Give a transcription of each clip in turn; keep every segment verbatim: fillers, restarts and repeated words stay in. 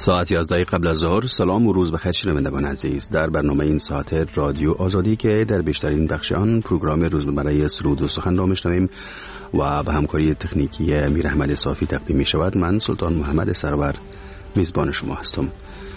ساعت یازده قبل از ظهر. سلام و روز بخیر شنوندگان عزیز. در برنامه این ساعت رادیو آزادی که در بیشترین بخش آن پروگرام روزمره سرود و سخن را میشنویم و به همکاری تکنیکی میر احمد صافی تقدیم می شود، من سلطان محمد سرور میزبان شما هستم.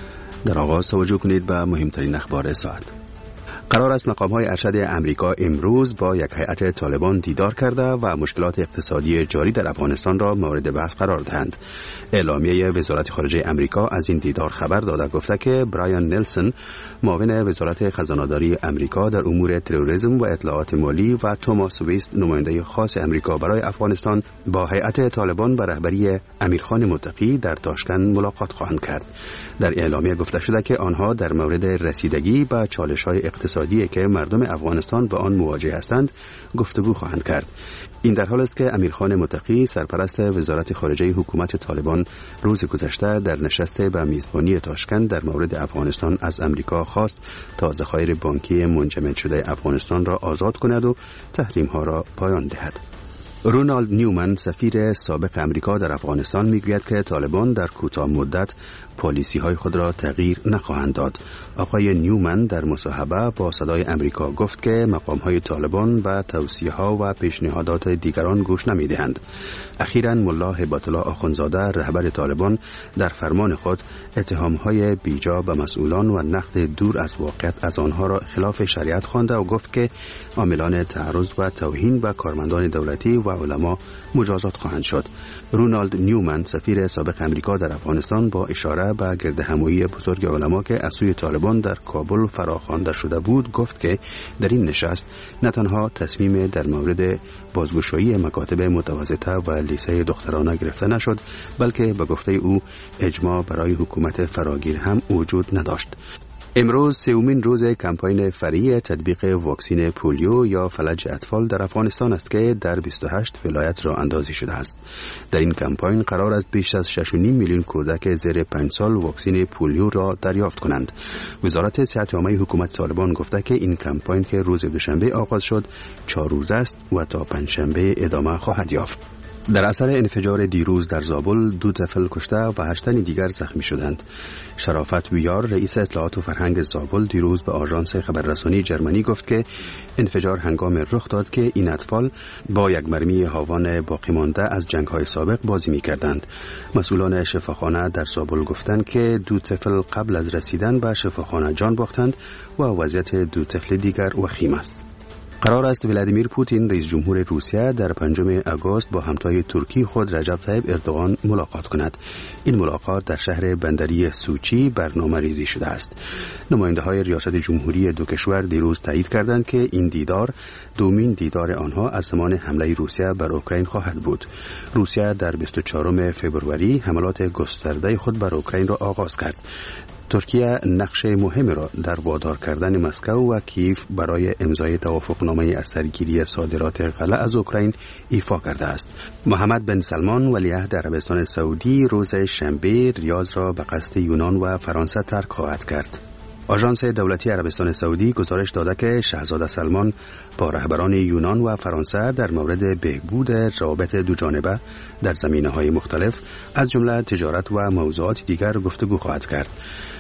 در آغاز توجه کنید به مهمترین اخبار ساعت. قرار است مقام‌های ارشد امریکا امروز با یک هیئت طالبان دیدار کرده و مشکلات اقتصادی جاری در افغانستان را مورد بحث قرار دهند. اعلامیه وزارت خارجه امریکا از این دیدار خبر داده گفته که برایان نلسون، معاون وزارت خزانه‌داری امریکا در امور تروریسم و اطلاعات مالی، و توماس ویست، نماینده خاص امریکا برای افغانستان، با هیئت طالبان به رهبری امیرخان متقی در تاشکند ملاقات خواهند کرد. در اعلامیه گفته شده که آنها در مورد رسیدگی به چالش‌های اقتصادی که مردم افغانستان با آن مواجه هستند گفتگو خواهند کرد. این در حال است که امیرخان متقی، سرپرست وزارت خارجه حکومت طالبان، روز گذشته در نشست به میزبانی تاشکند در مورد افغانستان از امریکا خواست تا ذخایر بانکی منجمد شده افغانستان را آزاد کند و تحریم‌ها را پایان دهد. رونالد نیومن، سفیر سابق امریکا در افغانستان، میگوید که طالبان در کوتاه مدت پالیسی های خود را تغییر نخواهند داد. آقای نیومن در مصاحبه با صدای امریکا گفت که مقام های طالبان و توصیه ها و پیشنهادات دیگران گوش نمی دهند. اخیراً ملا هیبت الله آخوندزاده، رهبر طالبان، در فرمان خود اتهام های بیجا به مسئولان و نقد دور از واقعیت از آنها را خلاف شریعت خوانده و گفت که عاملان تعرض و توهین به کارمندان دولتی و علما مجازات خواهند شد. رونالد نیومن، سفیر سابق امریکا در افغانستان، با اشاره به گردهمایی بزرگ علما که از سوی طالبان در کابل فراخوانده شده بود، گفت که در این نشست نه تنها تصمیم در مورد بازگشایی مکاتب متوسطه و لیسه دخترانه گرفته نشد، بلکه به گفته او اجماع برای حکومت فراگیر هم وجود نداشت. امروز سومین روز کمپاین فری تطبیق واکسین پولیو یا فلج اطفال در افغانستان است که در بیست و هشت ولایت راه اندازی شده است. در این کمپاین قرار است بیش از شش و نیم میلیون کودک زیر پنج سال واکسین پولیو را دریافت کنند. وزارت صحت عامه حکومت طالبان گفته که این کمپاین که روز دوشنبه آغاز شد چهار روز است و تا پنجشنبه ادامه خواهد یافت. در اثر انفجار دیروز در زابل دو طفل کشته و هشت تن دیگر زخمی شدند. شرافت ویار، رئیس اطلاعات و فرهنگ زابل، دیروز به آژانس خبررسانی جرمنی گفت که انفجار هنگام رخ داد که این اطفال با یک مرمی هاوان باقی مانده از جنگ‌های سابق بازی می‌کردند. مسئولان شفاخانه در زابل گفتند که دو طفل قبل از رسیدن به شفاخانه جان باختند و وضعیت دو طفل دیگر وخیم است. قرار است ولادیمیر پوتین، رئیس جمهور روسیه، در پنجم آگوست با همتای ترکی خود رجب طیب اردوغان ملاقات کند. این ملاقات در شهر بندری سوچی برنامه ریزی شده است. نماینده های ریاست جمهوری دو کشور دیروز تایید کردند که این دیدار دومین دیدار آنها از زمان حمله روسیه بر اوکراین خواهد بود. روسیه در بیست و چهارم فوریه حملات گسترده خود بر اوکراین را آغاز کرد. ترکیه نقش مهمی را در وادار کردن مسکو و کیف برای امضای توافقنامه از سرگیری صادرات غله از اوکراین ایفا کرده است. محمد بن سلمان، ولیعهد عربستان سعودی، روز شنبه ریاض را به قصد یونان و فرانسه ترک خواهد کرد. آژانس دولتی عربستان سعودی گزارش داده که شاهزاده سلمان با رهبران یونان و فرانسه در مورد بهبود روابط دوجانبه در زمینه‌های مختلف از جمله تجارت و موضوعات دیگر گفتگو خواهد کرد.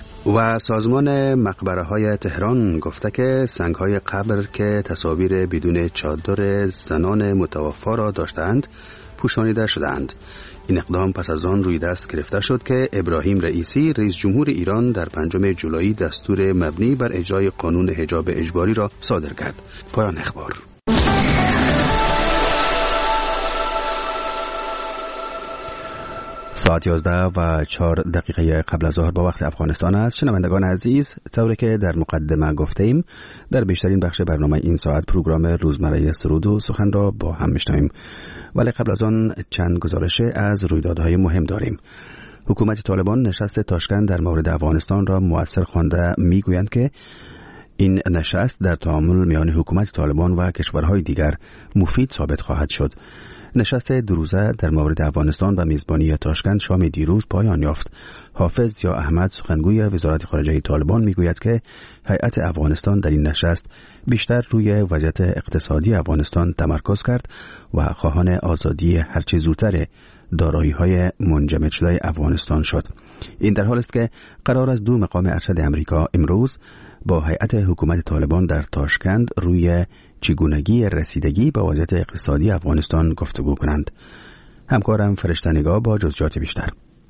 و سازمان مقبره‌های تهران گفته که سنگ‌های قبر که تصاویر بدون چادر زنان متوفا را داشتند پوشانیده شدند. این اقدام پس از آن روی دست گرفته شد که ابراهیم رئیسی، رئیس جمهور ایران، در پنجم جولای دستور مبنی بر اجرای قانون حجاب اجباری را صادر کرد. پایان اخبار. ساعت یازده و چهار دقیقه قبل از ظهر با وقت افغانستان است. شنوندگان عزیز، طوری که در مقدمه گفتیم، در بیشترین بخش برنامه این ساعت پروگرام روزمره سرود و سخن را با هم میشنویم، ولی قبل از آن چند گزارش از رویدادهای مهم داریم. حکومت طالبان نشست تاشکند در مورد افغانستان را مؤثر خوانده میگویند که این نشست در تعامل میان حکومت طالبان و کشورهای دیگر مفید ثابت خواهد شد. نشست دو روزه در مورد افغانستان و میزبانی تاشکند شام دیروز پایان یافت. حافظ یا احمد، سخنگوی وزارت خارجه طالبان، میگوید که هیئت افغانستان در این نشست بیشتر روی وضعیت اقتصادی افغانستان تمرکز کرد و خواهان آزادی هرچه زودتر دارایی‌های منجمد شده افغانستان شد. این در حالی است که قرار است دو مقام ارشد امریکا امروز با هیئت حکومت طالبان در تاشکند روی چگونگی رسیدگی به وضعیت اقتصادی افغانستان گفتگو کنند. همکارم فرشته نگاه با جزئیات بیشتر.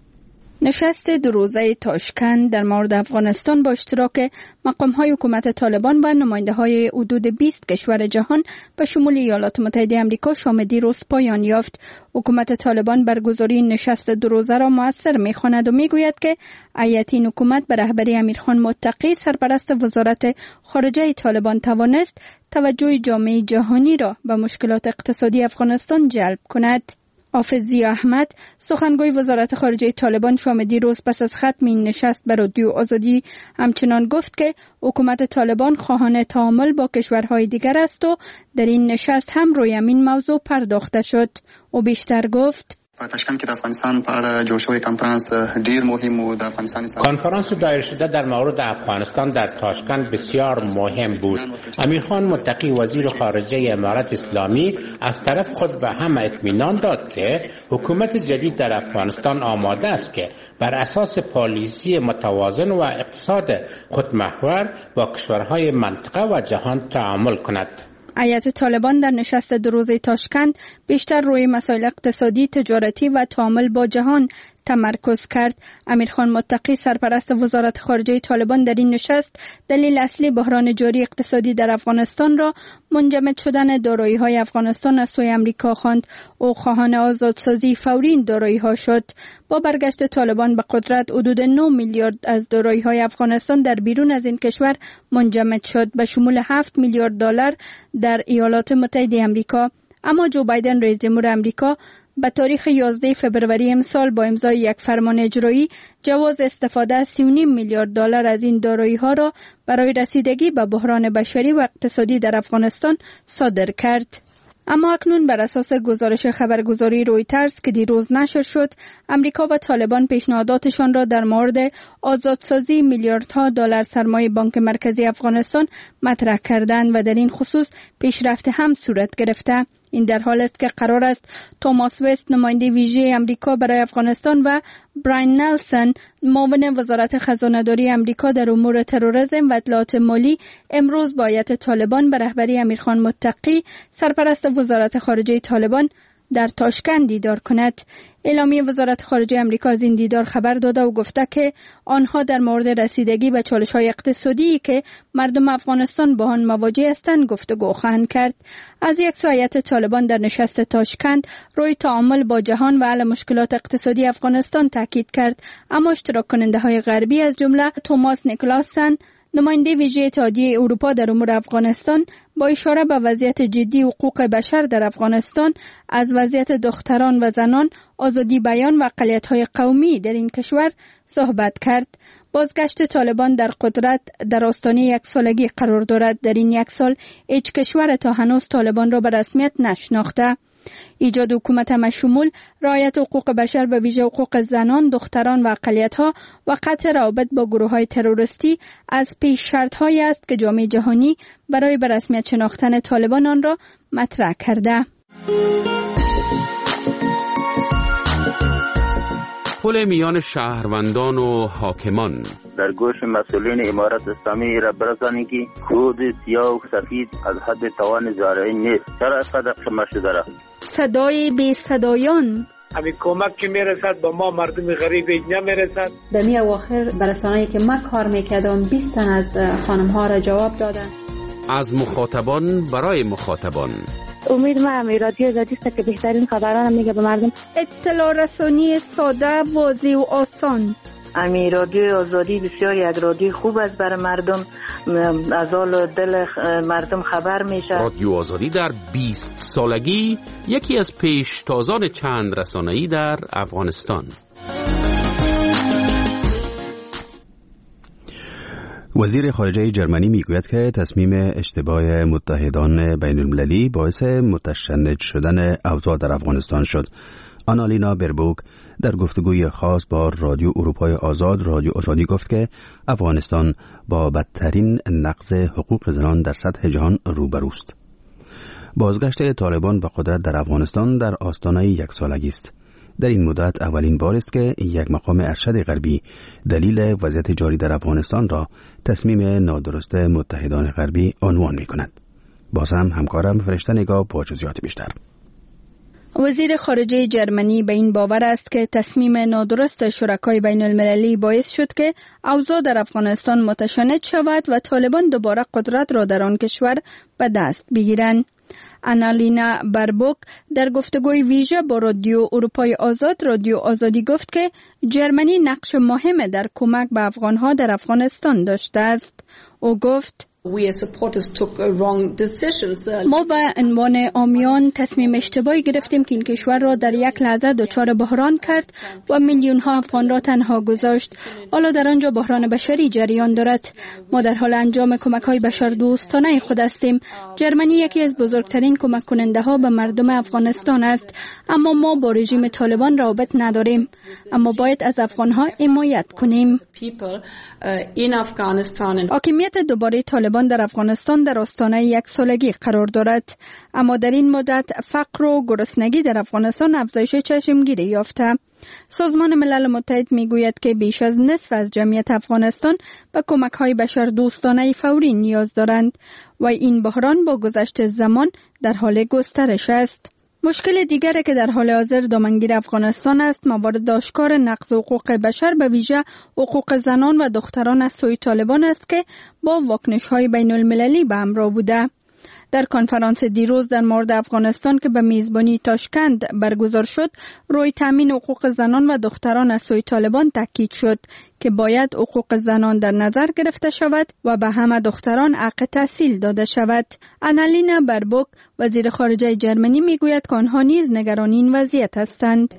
نشست دو روزه تاشکند در مورد افغانستان با اشتراک مقام‌های حکومت طالبان و نماینده‌های حدود بیست کشور جهان به شمول ایالات متحده آمریکا شام دیروز پایان یافت. حکومت طالبان برگزاری نشست دو روزه را مؤثر می‌خواند و می‌گوید که هیئت این حکومت به رهبری امیرخان متقی سرپرست وزارت خارجه طالبان توانست توجه جامعه جهانی را به مشکلات اقتصادی افغانستان جلب کند. حافظ ضیا احمد سخنگوی وزارت خارجه طالبان شام دیروز پس از ختم این نشست به رادیو آزادی همچنان گفت که حکومت طالبان خواهان تعامل با کشورهای دیگر است و در این نشست هم روی این موضوع پرداخته شد. او بیشتر گفت په تاشکند کې د افغانستان په اړه جوړ شوی کنفرانس ډیر مهم و. د افغانستان کنفرانس دایر شده در مورد افغانستان در تاشکند بسیار مهم بود. امیرخان متقی وزیر خارجه امارت اسلامی از طرف خود به هم اطمینان داد که حکومت جدید در افغانستان آماده است که بر اساس پالیسی متوازن و اقتصاد خودمحور با کشورهای منطقه و جهان تعامل کند. هیئت طالبان در نشست دو روزه تاشکند بیشتر روی مسائل اقتصادی، تجارتی و تعامل با جهان تمرکز کرد. امیرخان متقی سرپرست وزارت خارجه طالبان در این نشست دلیل اصلی بحران جاری اقتصادی در افغانستان را منجمد شدن دارایی‌های افغانستان از سوی امریکا خواند. او خواهان آزادسازی فوری این دارایی‌ها شد. با برگشت طالبان به قدرت حدود نه میلیارد از دارایی‌های افغانستان در بیرون از این کشور منجمد شد به شمول هفت میلیارد دلار در ایالات متحده آمریکا. اما جو بایدن رئیس جمهور آمریکا به تاریخ یازده فوریه امسال با امضای یک فرمان اجرایی جواز استفاده از سی و نیم میلیارد دلار از این دارایی‌ها را برای رسیدگی به بحران بشری و اقتصادی در افغانستان صادر کرد. اما اکنون بر اساس گزارش خبرگزاری رویترز که دیروز نشر شد، امریکا و طالبان پیشنهاداتشان را در مورد آزادسازی میلیاردها دلار سرمایه بانک مرکزی افغانستان مطرح کردند و در این خصوص پیشرفت هم صورت گرفته. این در حال است که قرار است توماس وست نماینده ویژه امریکا برای افغانستان و براین نلسون معاون وزارت خزانه‌داری امریکا در امور تروریسم و اطلاعات مالی امروز با هیئت طالبان به رهبری امیرخان متقی سرپرست وزارت خارجه طالبان در تاشکند دیدار کند. اعلامیه وزارت خارجه امریکا از این دیدار خبر داده و گفته که آنها در مورد رسیدگی به چالش‌های اقتصادی که مردم افغانستان با آن مواجه هستند گفتگو خواهند کرد. از یک سو هیئت طالبان در نشست تاشکند روی تعامل با جهان و حل مشکلات اقتصادی افغانستان تاکید کرد، اما اشتراک کننده‌های غربی از جمله توماس نیکلاسن نماینده ویژه اتحادیه اروپا در امور افغانستان با اشاره به وضعیت جدی حقوق بشر در افغانستان، از وضعیت دختران و زنان، آزادی بیان و اقلیت‌های قومی در این کشور صحبت کرد. بازگشت طالبان در قدرت در آستانه یک سالگی قرار دارد. در این یک سال هیچ کشور تا هنوز طالبان را به رسمیت نشناخته. ایجاد حکومت مشمول، رعایت حقوق بشر به ویژه حقوق زنان، دختران و اقلیت‌ها و قطع روابط با گروه‌های تروریستی از پیش شرط‌هایی است که جامعه جهانی برای به رسمیت شناختن طالبان آن را مطرح کرده. پل میان شهروندان و حاکمان در گوش مسئولین امارت اسلامی را برسانید که خود سیاه و سفید از حد توان زارعی نیست. چرا اینقدر خمه شده را؟ صدای بی صدایان همین کمک که میرسد با ما مردم غریب نمیرسد. در می اواخر برسانه‌ای که من کار میکردم بیست تن از خانم ها را جواب دادن. از مخاطبان برای مخاطبان. امید ما امی رادیو آزادی است که بهترین خبران میگه به مردم. اطلاع رسانی ساده، واضح و آسان. امی رادیو آزادی بسیار یک رادیو خوب است برای مردم، از حال دل مردم خبر میشه. رادیو آزادی در بیست سالگی یکی از پیشتازان چند رسانه‌ای در افغانستان. وزیر خارجه جرمنی میگوید که تصمیم اشتباه متحدان بین المللی باعث متشنج شدن اوضاع در افغانستان شد. آنالینا بربوک در گفتگوی خاص با رادیو اروپای آزاد رادیو آزادی گفت که افغانستان با بدترین نقض حقوق زنان در سطح جهان روبروست. بازگشت طالبان به قدرت در افغانستان در آستانه یک سالگی است. در این مدت اولین بار است که یک مقام ارشد غربی دلیل وضعیت جاری در افغانستان را تصمیم نادرست متحدان غربی عنوان می کند. باز هم همکارم فرشته نگاه با جزئیات بیشتر. وزیر خارجه جرمنی به این باور است که تصمیم نادرست شرکای بین المللی باعث شد که اوضاع در افغانستان متشنج شود و طالبان دوباره قدرت را در آن کشور به دست بگیرند. آنالینا بربوک در گفتگوی ویژه با رادیو اروپای آزاد رادیو آزادی گفت که جرمنی نقش مهم در کمک به افغانها در افغانستان داشته است. او گفت ما به عنوان عامیان تصمیم اشتباهی گرفتیم که این کشور را در یک لحظه دچار بحران کرد و میلیون ها افغان را تنها گذاشت. حالا در آنجا بحران بشری جریان دارد. ما در حال انجام کمک های بشر دوستانه خود هستیم. جرمنی یکی از بزرگترین کمک کننده ها به مردم افغانستان است، اما ما با رژیم طالبان رابط نداریم. اما باید از افغان ها حمایت کنیم. حاکمیت دوباره طالبان در افغانستان در آستانه یک سالگی قرار دارد، اما در این مدت فقر و گرسنگی در افغانستان افزایش چشمگیری یافته. سازمان ملل متحد میگوید که بیش از نصف از جمعیت افغانستان به کمک‌های بشردوستانه فوری نیاز دارند و این بحران با گذشت زمان در حال گسترش است. مشکل دیگری که در حال حاضر دامنگیر افغانستان است موارد آشکار نقض حقوق بشر به ویژه حقوق زنان و دختران از سوی طالبان است که با واکنش‌های بین المللی به همراه بوده. در کنفرانس دیروز در مورد افغانستان که به میزبانی تاشکند برگزار شد، روی تامین حقوق زنان و دختران از سوی طالبان تاکید شد که باید حقوق زنان در نظر گرفته شود و به همه دختران حق تحصیل داده شود. آنالینا بربوک وزیر خارجه جرمنی میگوید که آنها نیز نگران این وضعیت هستند.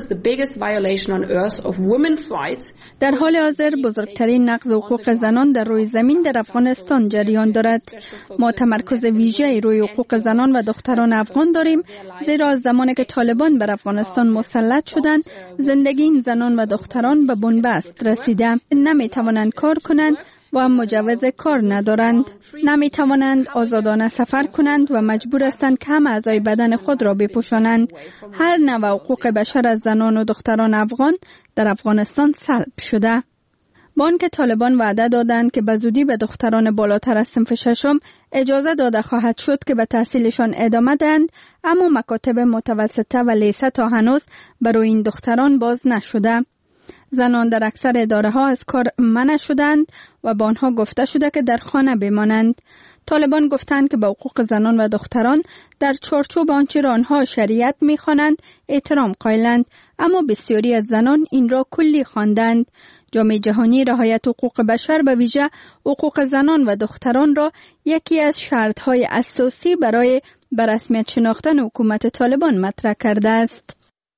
در حال حاضر بزرگترین نقض حقوق زنان در روی زمین در افغانستان جریان دارد. ما تمرکز ویژه‌ای روی حقوق زنان و دختران افغان داریم، زیرا از زمانی که طالبان بر افغانستان مسلط شدند زندگی این زنان و دختران به بنبست رسید. نمی توانند کار کنند و مجوز کار ندارند. نمی توانند آزادانه سفر کنند و مجبور هستند که همه اعضای بدن خود را بپوشانند. هر نوع حقوق بشر از زنان و دختران افغان در افغانستان سلب شده. با آنکه طالبان وعده دادند که به زودی به دختران بالاتر از صنف ششم اجازه داده خواهد شد که به تحصیلشان ادامه دهند، اما مکاتب متوسطه و لیسه تا هنوز برای این دختران باز نشده. زنان در اکثر اداره ها از کار منع شدند و با آنها گفته شده که در خانه بمانند. طالبان گفتند که به حقوق زنان و دختران در چارچوب آنچه را آنها شریعت می‌خوانند احترام قائلند، اما بسیاری از زنان این را کلی خواندند. جامعه جهانی رعایت حقوق بشر به ویژه حقوق زنان و دختران را یکی از شرط‌های اساسی برای به رسمیت شناختن حکومت طالبان مطرح کرده است.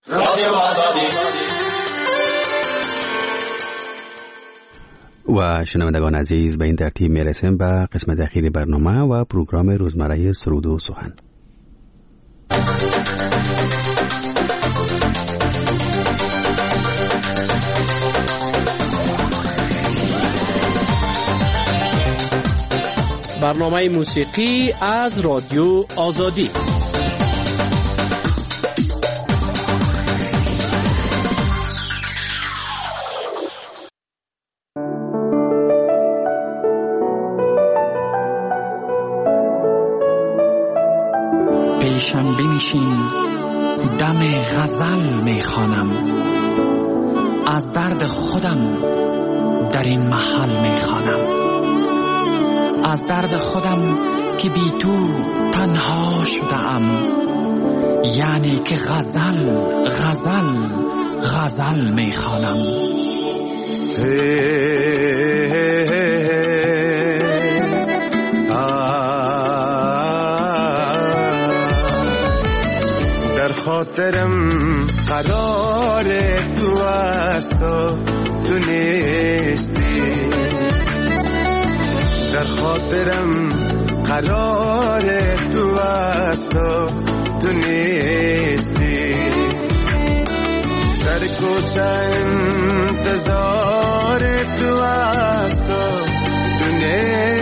و شنوندگان عزیز، به این ترتیب میرسیم به قسمت اخیر برنامه و پروگرام روزمره سرود و سخن. برنامه موسیقی از رادیو آزادی. پیشم بنشین، دم غزل میخوانم، از درد خودم در این محل میخوانم، از درد خودم که بی تو تنها شدم، یعنی که غزل غزل غزل میخوانم. خاطرم قرار تو است و تو نیستی، در خاطرم قرار تو است و تو نیستی، در کوچه انتظار تو است و تو نیستی.